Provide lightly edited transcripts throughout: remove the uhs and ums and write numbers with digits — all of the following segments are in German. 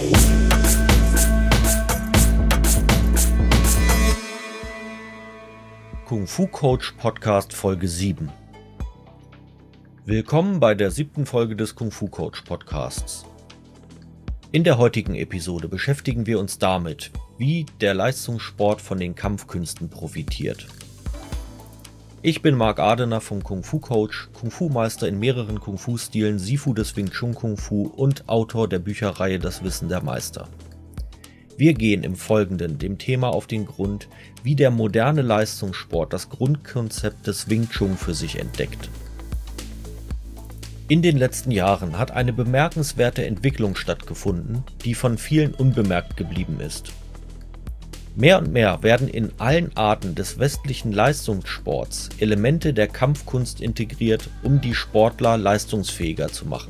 Kung Fu Coach Podcast Folge 7. Willkommen bei der 7. Folge des Kung Fu Coach Podcasts. In der heutigen Episode beschäftigen wir uns damit, wie der Leistungssport von den Kampfkünsten profitiert. Ich bin Marc Adener vom Kung Fu Coach, Kung Fu Meister in mehreren Kung Fu Stilen, Sifu des Wing Chun Kung Fu und Autor der Bücherreihe Das Wissen der Meister. Wir gehen im Folgenden dem Thema auf den Grund, wie der moderne Leistungssport das Grundkonzept des Wing Chun für sich entdeckt. In den letzten Jahren hat eine bemerkenswerte Entwicklung stattgefunden, die von vielen unbemerkt geblieben ist. Mehr und mehr werden in allen Arten des westlichen Leistungssports Elemente der Kampfkunst integriert, um die Sportler leistungsfähiger zu machen.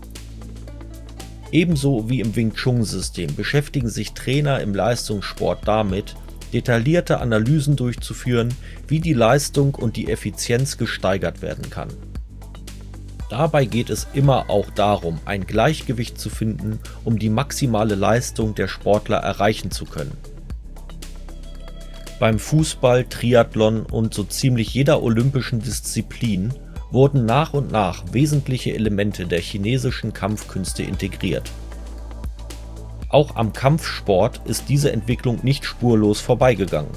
Ebenso wie im Wing Chun-System beschäftigen sich Trainer im Leistungssport damit, detaillierte Analysen durchzuführen, wie die Leistung und die Effizienz gesteigert werden kann. Dabei geht es immer auch darum, ein Gleichgewicht zu finden, um die maximale Leistung der Sportler erreichen zu können. Beim Fußball, Triathlon und so ziemlich jeder olympischen Disziplin wurden nach und nach wesentliche Elemente der chinesischen Kampfkünste integriert. Auch am Kampfsport ist diese Entwicklung nicht spurlos vorbeigegangen.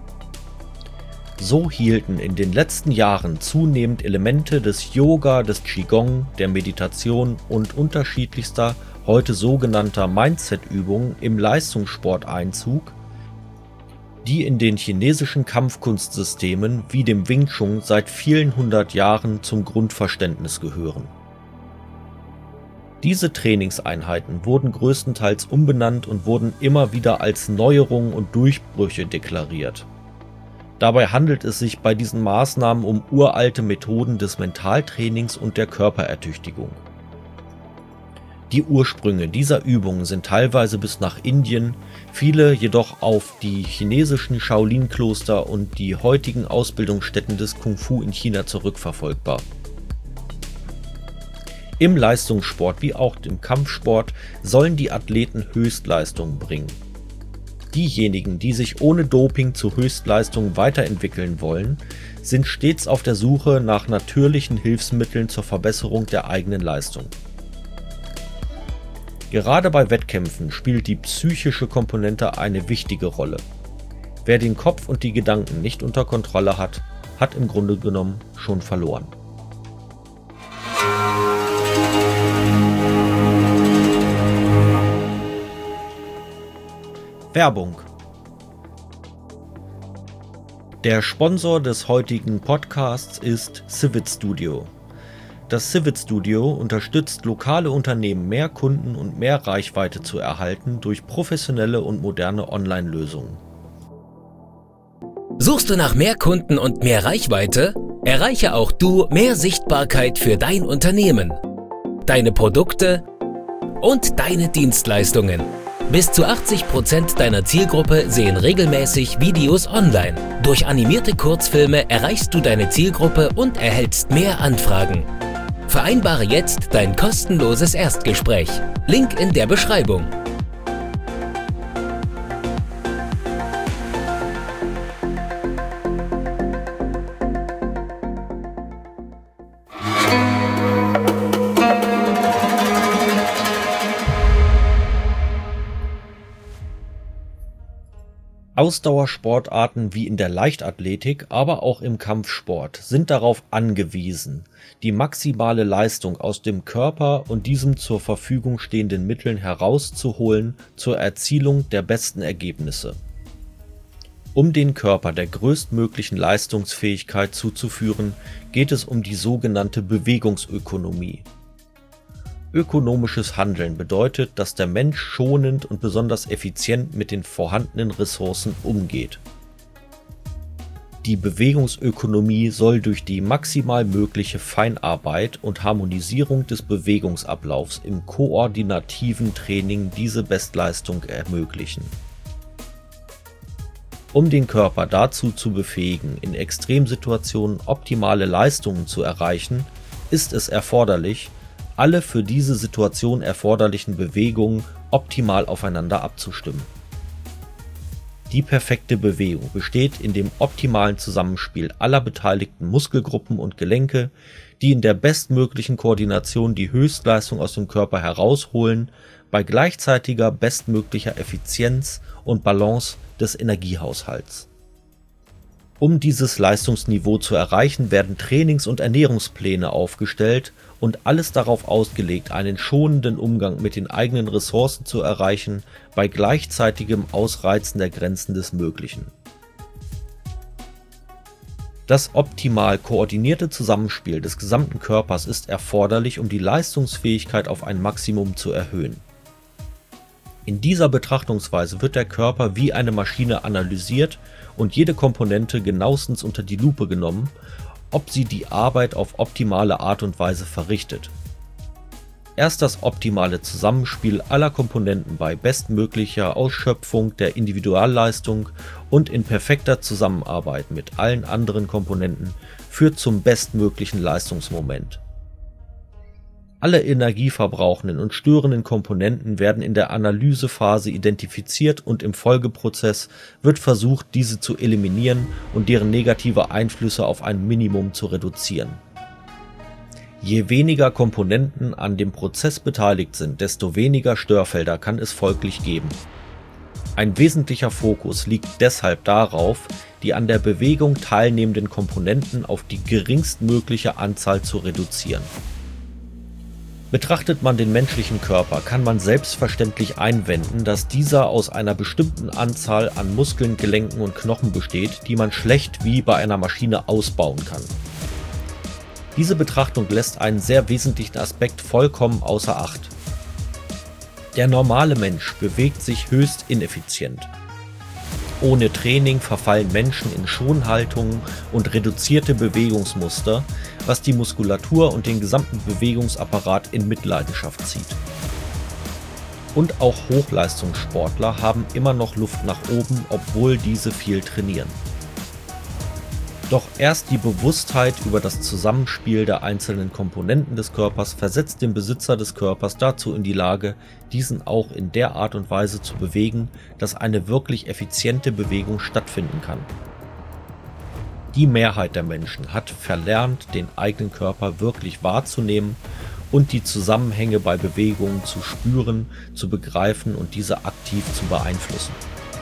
So hielten in den letzten Jahren zunehmend Elemente des Yoga, des Qigong, der Meditation und unterschiedlichster, heute sogenannter Mindset-Übungen im Leistungssport Einzug, die in den chinesischen Kampfkunstsystemen wie dem Wing Chun seit vielen hundert Jahren zum Grundverständnis gehören. Diese Trainingseinheiten wurden größtenteils umbenannt und wurden immer wieder als Neuerungen und Durchbrüche deklariert. Dabei handelt es sich bei diesen Maßnahmen um uralte Methoden des Mentaltrainings und der Körperertüchtigung. Die Ursprünge dieser Übungen sind teilweise bis nach Indien, viele jedoch auf die chinesischen Shaolin-Kloster und die heutigen Ausbildungsstätten des Kung Fu in China zurückverfolgbar. Im Leistungssport wie auch im Kampfsport sollen die Athleten Höchstleistungen bringen. Diejenigen, die sich ohne Doping zu Höchstleistungen weiterentwickeln wollen, sind stets auf der Suche nach natürlichen Hilfsmitteln zur Verbesserung der eigenen Leistung. Gerade bei Wettkämpfen spielt die psychische Komponente eine wichtige Rolle. Wer den Kopf und die Gedanken nicht unter Kontrolle hat, hat im Grunde genommen schon verloren. Werbung. Der Sponsor des heutigen Podcasts ist Civit Studio. Das Civit Studio unterstützt lokale Unternehmen, mehr Kunden und mehr Reichweite zu erhalten durch professionelle und moderne Online-Lösungen. Suchst du nach mehr Kunden und mehr Reichweite? Erreiche auch du mehr Sichtbarkeit für dein Unternehmen, deine Produkte und deine Dienstleistungen. Bis zu 80% deiner Zielgruppe sehen regelmäßig Videos online. Durch animierte Kurzfilme erreichst du deine Zielgruppe und erhältst mehr Anfragen. Vereinbare jetzt dein kostenloses Erstgespräch. Link in der Beschreibung. Ausdauersportarten wie in der Leichtathletik, aber auch im Kampfsport sind darauf angewiesen, die maximale Leistung aus dem Körper und diesem zur Verfügung stehenden Mitteln herauszuholen zur Erzielung der besten Ergebnisse. Um den Körper der größtmöglichen Leistungsfähigkeit zuzuführen, geht es um die sogenannte Bewegungsökonomie. Ökonomisches Handeln bedeutet, dass der Mensch schonend und besonders effizient mit den vorhandenen Ressourcen umgeht. Die Bewegungsökonomie soll durch die maximal mögliche Feinarbeit und Harmonisierung des Bewegungsablaufs im koordinativen Training diese Bestleistung ermöglichen. Um den Körper dazu zu befähigen, in Extremsituationen optimale Leistungen zu erreichen, ist es erforderlich, alle für diese Situation erforderlichen Bewegungen optimal aufeinander abzustimmen. Die perfekte Bewegung besteht in dem optimalen Zusammenspiel aller beteiligten Muskelgruppen und Gelenke, die in der bestmöglichen Koordination die Höchstleistung aus dem Körper herausholen, bei gleichzeitiger bestmöglicher Effizienz und Balance des Energiehaushalts. Um dieses Leistungsniveau zu erreichen, werden Trainings- und Ernährungspläne aufgestellt und alles darauf ausgelegt, einen schonenden Umgang mit den eigenen Ressourcen zu erreichen, bei gleichzeitigem Ausreizen der Grenzen des Möglichen. Das optimal koordinierte Zusammenspiel des gesamten Körpers ist erforderlich, um die Leistungsfähigkeit auf ein Maximum zu erhöhen. In dieser Betrachtungsweise wird der Körper wie eine Maschine analysiert und jede Komponente genauestens unter die Lupe genommen, ob sie die Arbeit auf optimale Art und Weise verrichtet. Erst das optimale Zusammenspiel aller Komponenten bei bestmöglicher Ausschöpfung der Individualleistung und in perfekter Zusammenarbeit mit allen anderen Komponenten führt zum bestmöglichen Leistungsmoment. Alle energieverbrauchenden und störenden Komponenten werden in der Analysephase identifiziert und im Folgeprozess wird versucht, diese zu eliminieren und deren negative Einflüsse auf ein Minimum zu reduzieren. Je weniger Komponenten an dem Prozess beteiligt sind, desto weniger Störfelder kann es folglich geben. Ein wesentlicher Fokus liegt deshalb darauf, die an der Bewegung teilnehmenden Komponenten auf die geringstmögliche Anzahl zu reduzieren. Betrachtet man den menschlichen Körper, kann man selbstverständlich einwenden, dass dieser aus einer bestimmten Anzahl an Muskeln, Gelenken und Knochen besteht, die man schlecht wie bei einer Maschine ausbauen kann. Diese Betrachtung lässt einen sehr wesentlichen Aspekt vollkommen außer Acht. Der normale Mensch bewegt sich höchst ineffizient. Ohne Training verfallen Menschen in Schonhaltungen und reduzierte Bewegungsmuster, was die Muskulatur und den gesamten Bewegungsapparat in Mitleidenschaft zieht. Und auch Hochleistungssportler haben immer noch Luft nach oben, obwohl diese viel trainieren. Doch erst die Bewusstheit über das Zusammenspiel der einzelnen Komponenten des Körpers versetzt den Besitzer des Körpers dazu in die Lage, diesen auch in der Art und Weise zu bewegen, dass eine wirklich effiziente Bewegung stattfinden kann. Die Mehrheit der Menschen hat verlernt, den eigenen Körper wirklich wahrzunehmen und die Zusammenhänge bei Bewegungen zu spüren, zu begreifen und diese aktiv zu beeinflussen.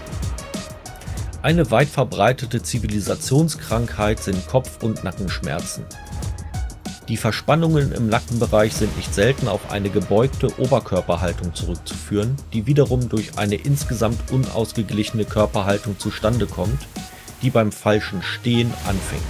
Eine weit verbreitete Zivilisationskrankheit sind Kopf- und Nackenschmerzen. Die Verspannungen im Nackenbereich sind nicht selten auf eine gebeugte Oberkörperhaltung zurückzuführen, die wiederum durch eine insgesamt unausgeglichene Körperhaltung zustande kommt, die beim falschen Stehen anfängt.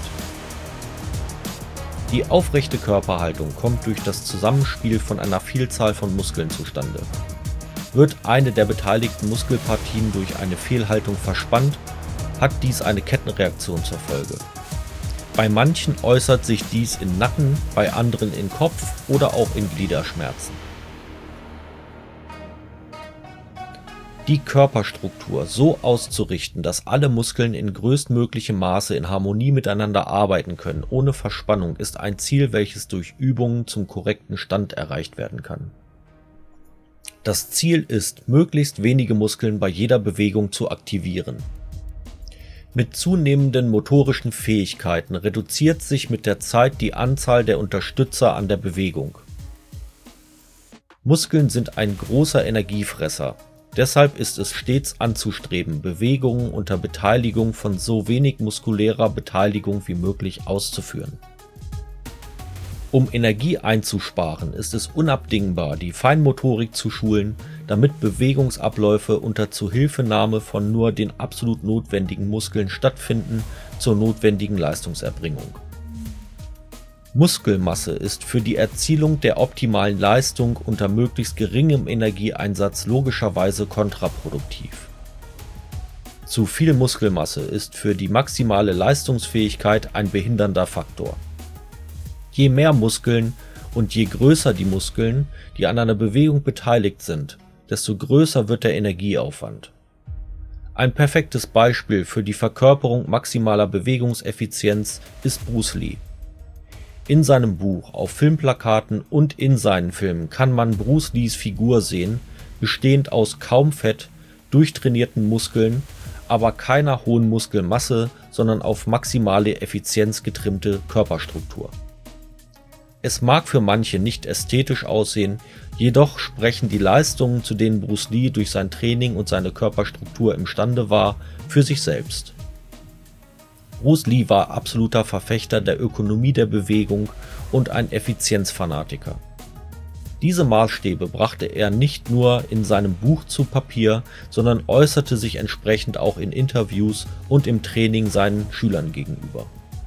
Die aufrechte Körperhaltung kommt durch das Zusammenspiel von einer Vielzahl von Muskeln zustande. Wird eine der beteiligten Muskelpartien durch eine Fehlhaltung verspannt, hat dies eine Kettenreaktion zur Folge. Bei manchen äußert sich dies in Nacken, bei anderen in Kopf oder auch in Gliederschmerzen. Die Körperstruktur so auszurichten, dass alle Muskeln in größtmöglichem Maße in Harmonie miteinander arbeiten können, ohne Verspannung, ist ein Ziel, welches durch Übungen zum korrekten Stand erreicht werden kann. Das Ziel ist, möglichst wenige Muskeln bei jeder Bewegung zu aktivieren. Mit zunehmenden motorischen Fähigkeiten reduziert sich mit der Zeit die Anzahl der Unterstützer an der Bewegung. Muskeln sind ein großer Energiefresser. Deshalb ist es stets anzustreben, Bewegungen unter Beteiligung von so wenig muskulärer Beteiligung wie möglich auszuführen. Um Energie einzusparen, ist es unabdingbar, die Feinmotorik zu schulen, damit Bewegungsabläufe unter Zuhilfenahme von nur den absolut notwendigen Muskeln stattfinden zur notwendigen Leistungserbringung. Muskelmasse ist für die Erzielung der optimalen Leistung unter möglichst geringem Energieeinsatz logischerweise kontraproduktiv. Zu viel Muskelmasse ist für die maximale Leistungsfähigkeit ein behindernder Faktor. Je mehr Muskeln und je größer die Muskeln, die an einer Bewegung beteiligt sind, desto größer wird der Energieaufwand. Ein perfektes Beispiel für die Verkörperung maximaler Bewegungseffizienz ist Bruce Lee. In seinem Buch, auf Filmplakaten und in seinen Filmen kann man Bruce Lees Figur sehen, bestehend aus kaum Fett, durchtrainierten Muskeln, aber keiner hohen Muskelmasse, sondern auf maximale Effizienz getrimmte Körperstruktur. Es mag für manche nicht ästhetisch aussehen, jedoch sprechen die Leistungen, zu denen Bruce Lee durch sein Training und seine Körperstruktur imstande war, für sich selbst. Bruce Lee war absoluter Verfechter der Ökonomie der Bewegung und ein Effizienzfanatiker. Diese Maßstäbe brachte er nicht nur in seinem Buch zu Papier, sondern äußerte sich entsprechend auch in Interviews und im Training seinen Schülern gegenüber.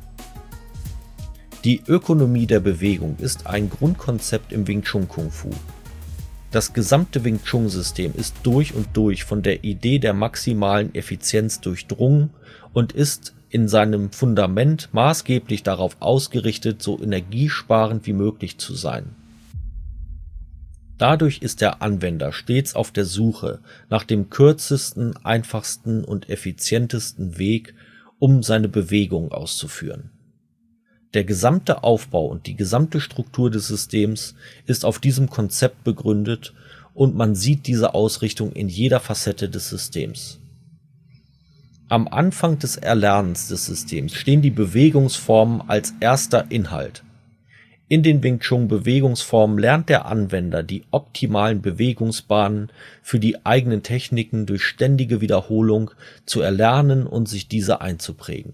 Die Ökonomie der Bewegung ist ein Grundkonzept im Wing Chun Kung Fu. Das gesamte Wing Chun System ist durch und durch von der Idee der maximalen Effizienz durchdrungen und ist in seinem Fundament maßgeblich darauf ausgerichtet, so energiesparend wie möglich zu sein. Dadurch ist der Anwender stets auf der Suche nach dem kürzesten, einfachsten und effizientesten Weg, um seine Bewegung auszuführen. Der gesamte Aufbau und die gesamte Struktur des Systems ist auf diesem Konzept begründet und man sieht diese Ausrichtung in jeder Facette des Systems. Am Anfang des Erlernens des Systems stehen die Bewegungsformen als erster Inhalt. In den Wing Chun Bewegungsformen lernt der Anwender die optimalen Bewegungsbahnen für die eigenen Techniken durch ständige Wiederholung zu erlernen und sich diese einzuprägen.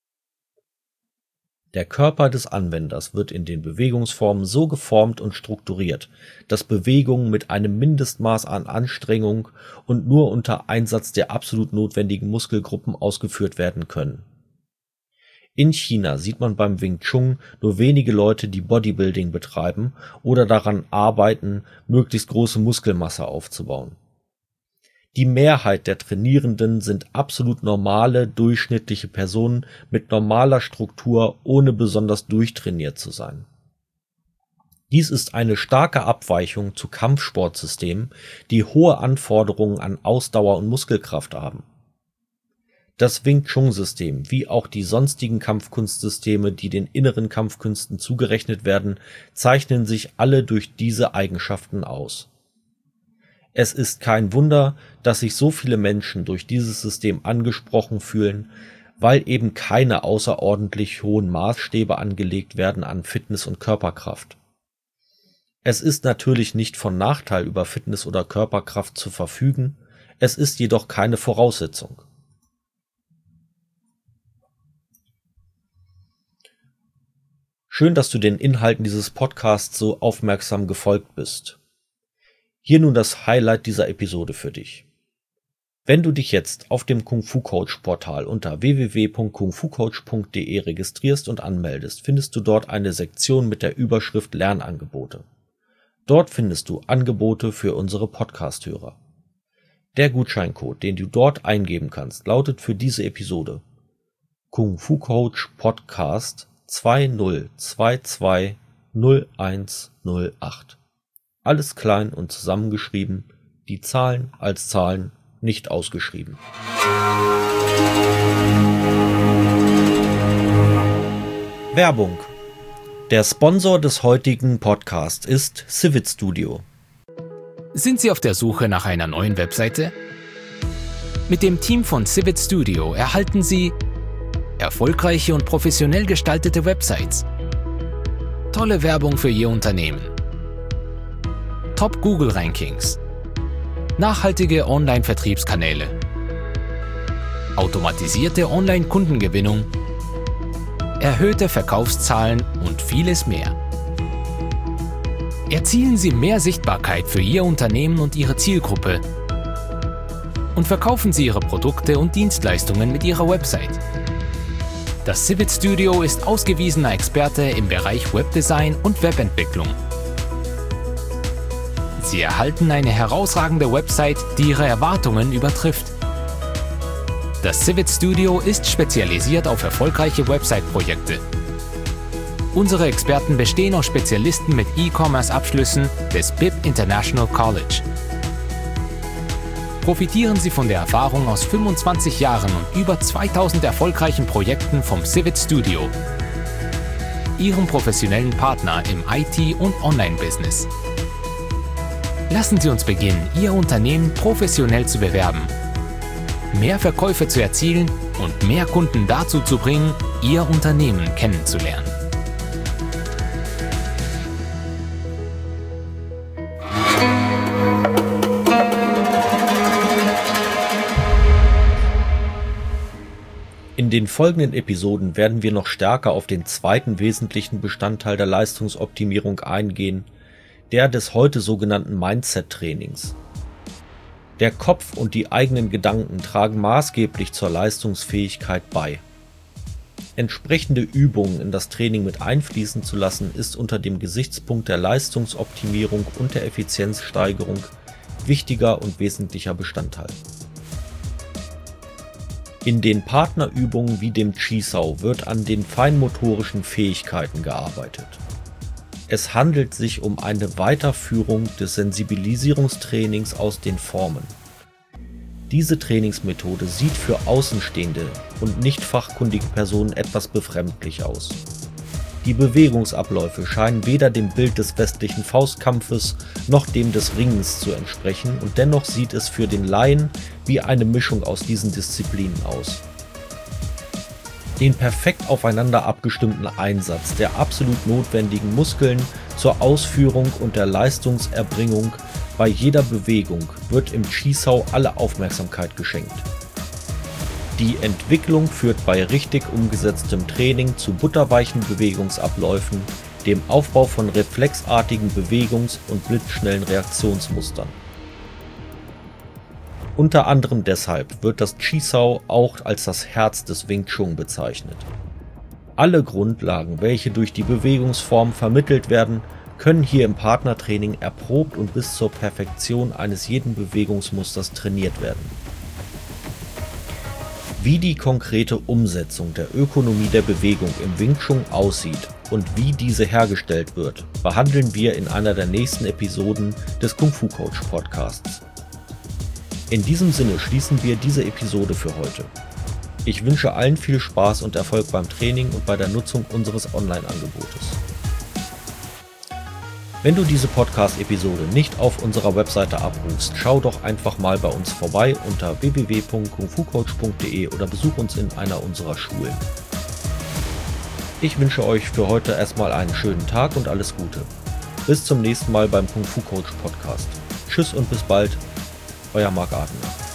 Der Körper des Anwenders wird in den Bewegungsformen so geformt und strukturiert, dass Bewegungen mit einem Mindestmaß an Anstrengung und nur unter Einsatz der absolut notwendigen Muskelgruppen ausgeführt werden können. In China sieht man beim Wing Chun nur wenige Leute, die Bodybuilding betreiben oder daran arbeiten, möglichst große Muskelmasse aufzubauen. Die Mehrheit der Trainierenden sind absolut normale, durchschnittliche Personen mit normaler Struktur, ohne besonders durchtrainiert zu sein. Dies ist eine starke Abweichung zu Kampfsportsystemen, die hohe Anforderungen an Ausdauer und Muskelkraft haben. Das Wing Chun System, wie auch die sonstigen Kampfkunstsysteme, die den inneren Kampfkünsten zugerechnet werden, zeichnen sich alle durch diese Eigenschaften aus. Es ist kein Wunder, dass sich so viele Menschen durch dieses System angesprochen fühlen, weil eben keine außerordentlich hohen Maßstäbe angelegt werden an Fitness und Körperkraft. Es ist natürlich nicht von Nachteil, über Fitness oder Körperkraft zu verfügen, es ist jedoch keine Voraussetzung. Schön, dass du den Inhalten dieses Podcasts so aufmerksam gefolgt bist. Hier nun das Highlight dieser Episode für dich. Wenn du dich jetzt auf dem Kung Fu Coach Portal unter www.kungfucoach.de registrierst und anmeldest, findest du dort eine Sektion mit der Überschrift Lernangebote. Dort findest du Angebote für unsere Podcast-Hörer. Der Gutscheincode, den du dort eingeben kannst, lautet für diese Episode Kung Fu Coach Podcast 20220108. Alles klein und zusammengeschrieben, die Zahlen als Zahlen, nicht ausgeschrieben. Werbung. Der Sponsor des heutigen Podcasts ist Civit Studio. Sind Sie auf der Suche nach einer neuen Webseite? Mit dem Team von Civit Studio erhalten Sie erfolgreiche und professionell gestaltete Websites, tolle Werbung für Ihr Unternehmen, Top-Google-Rankings, nachhaltige Online-Vertriebskanäle, automatisierte Online-Kundengewinnung, erhöhte Verkaufszahlen und vieles mehr. Erzielen Sie mehr Sichtbarkeit für Ihr Unternehmen und Ihre Zielgruppe und verkaufen Sie Ihre Produkte und Dienstleistungen mit Ihrer Website. Das Civit Studio ist ausgewiesener Experte im Bereich Webdesign und Webentwicklung. Sie erhalten eine herausragende Website, die Ihre Erwartungen übertrifft. Das Civit Studio ist spezialisiert auf erfolgreiche Website-Projekte. Unsere Experten bestehen aus Spezialisten mit E-Commerce-Abschlüssen des BIP International College. Profitieren Sie von der Erfahrung aus 25 Jahren und über 2000 erfolgreichen Projekten vom Civit Studio, Ihrem professionellen Partner im IT- und Online-Business. Lassen Sie uns beginnen, Ihr Unternehmen professionell zu bewerben, mehr Verkäufe zu erzielen und mehr Kunden dazu zu bringen, Ihr Unternehmen kennenzulernen. In den folgenden Episoden werden wir noch stärker auf den zweiten wesentlichen Bestandteil der Leistungsoptimierung eingehen, der des heute sogenannten Mindset-Trainings. Der Kopf und die eigenen Gedanken tragen maßgeblich zur Leistungsfähigkeit bei. Entsprechende Übungen in das Training mit einfließen zu lassen, ist unter dem Gesichtspunkt der Leistungsoptimierung und der Effizienzsteigerung wichtiger und wesentlicher Bestandteil. In den Partnerübungen wie dem Chi-Sao wird an den feinmotorischen Fähigkeiten gearbeitet. Es handelt sich um eine Weiterführung des Sensibilisierungstrainings aus den Formen. Diese Trainingsmethode sieht für außenstehende und nicht fachkundige Personen etwas befremdlich aus. Die Bewegungsabläufe scheinen weder dem Bild des westlichen Faustkampfes noch dem des Ringens zu entsprechen, und dennoch sieht es für den Laien wie eine Mischung aus diesen Disziplinen aus. Den perfekt aufeinander abgestimmten Einsatz der absolut notwendigen Muskeln zur Ausführung und der Leistungserbringung bei jeder Bewegung wird im Chi-Sao alle Aufmerksamkeit geschenkt. Die Entwicklung führt bei richtig umgesetztem Training zu butterweichen Bewegungsabläufen, dem Aufbau von reflexartigen Bewegungs- und blitzschnellen Reaktionsmustern. Unter anderem deshalb wird das Chi-Sao auch als das Herz des Wing Chun bezeichnet. Alle Grundlagen, welche durch die Bewegungsform vermittelt werden, können hier im Partnertraining erprobt und bis zur Perfektion eines jeden Bewegungsmusters trainiert werden. Wie die konkrete Umsetzung der Ökonomie der Bewegung im Wing Chun aussieht und wie diese hergestellt wird, behandeln wir in einer der nächsten Episoden des Kung Fu Coach Podcasts. In diesem Sinne schließen wir diese Episode für heute. Ich wünsche allen viel Spaß und Erfolg beim Training und bei der Nutzung unseres Online-Angebotes. Wenn du diese Podcast-Episode nicht auf unserer Webseite abrufst, schau doch einfach mal bei uns vorbei unter www.kungfucoach.de oder besuch uns in einer unserer Schulen. Ich wünsche euch für heute erstmal einen schönen Tag und alles Gute. Bis zum nächsten Mal beim Kung Fu Coach Podcast. Tschüss und bis bald, euer Marc Adener.